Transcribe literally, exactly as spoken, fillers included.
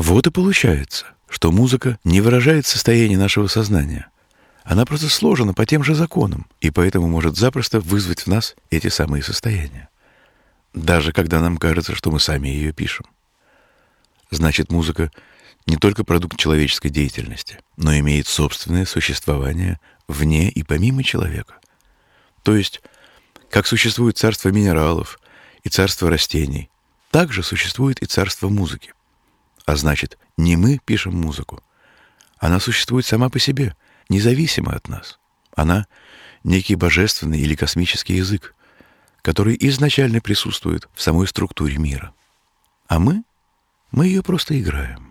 Вот и получается, что музыка не выражает состояние нашего сознания. Она просто сложена по тем же законам, и поэтому может запросто вызвать в нас эти самые состояния. Даже когда нам кажется, что мы сами ее пишем. Значит, музыка не только продукт человеческой деятельности, но имеет собственное существование вне и помимо человека. То есть, как существует царство минералов и царство растений, так же существует и царство музыки. А значит, не мы пишем музыку. Она существует сама по себе, независимо от нас. Она — некий божественный или космический язык, который изначально присутствует в самой структуре мира. А мы? Мы ее просто играем.